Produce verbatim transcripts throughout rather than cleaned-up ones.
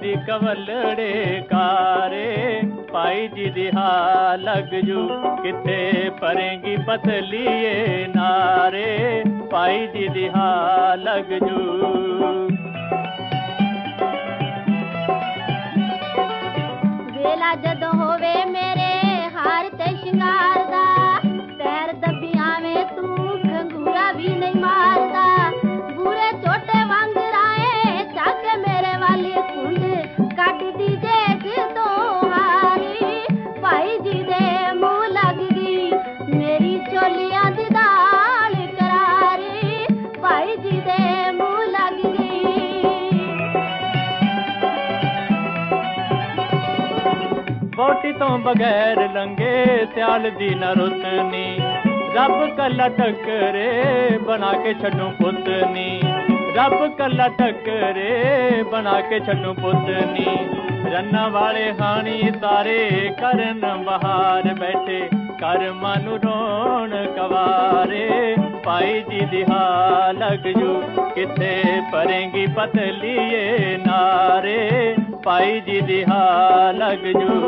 जी कवलड़े कारे, पाई जी दिहा लग जू किथे परेंगी पतलिए नारे, पाई जी दिहा लग जू। वेला जदों होवे मेरे हार ते शिंगार दा, पैर दबिया में तू घंगूरा भी नहीं मारदा, बुरे छोटे वांगराए चाके मेरे वाली कुंड काट दी जेठ तो हारी, भाई जी दे मुंह लग गई मेरी चोलियां दी दाल करारी, भाई जी दे मुंह लग गई। वोटी तो बगैर लंगे सियाल दी न रुतनी, रब कला टकरे बना के छड्डू पुतनी, रब कला टकरे बना के छड्डू पुतनी, रन्ना वाले हानी सारे करन बहार बैठे कर मानू रोन कवारे, पाई जी दिहा लग जू किथे परेंगी पतलिए नारे, पाई जी दिहा लग जू।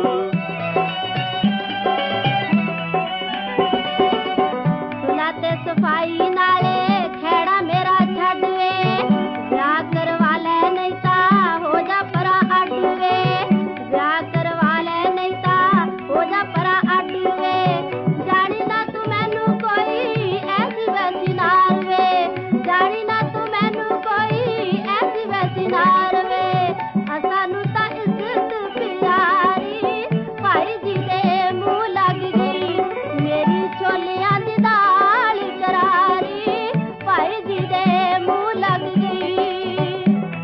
सुलाते सफाई नाले खेड़ा मेरा छड़वे, ब्याह करवा ले नहीं ता हो जा परा अडवे, ब्याह करवा ले नहीं ता हो जा परा अडवे, जानी ना तू मैनू कोई ऐसी वैसी नारवे, जानी ना तू मैनू कोई ऐसी वैसी नारवे, सानू ता इज्जत प्यारी, भाई जी दे मुंह लग गई मेरी चोलियां दी दाल करारी, भाई जी दे मुंह लग गई।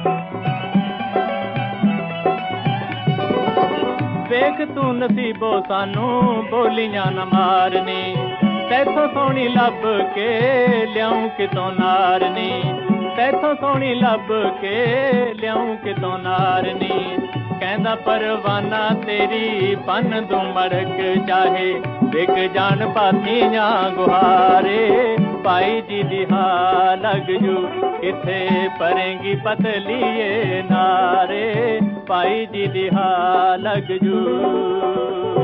वेख तू नसीबो सानू बोलियां न मारनी, तैथों सोहनी लब के लियाऊं कितों नारनी, तैथों सोहनी लब के लियाऊं कितों नारनी, कहंदा परवाना तेरी पन दू मड़क चाहे विक जान पाथियां गुहारे, पाई जी दिहा लग जू किथे परेंगी पतलिए नारे, पाई जी दिहा लग जू।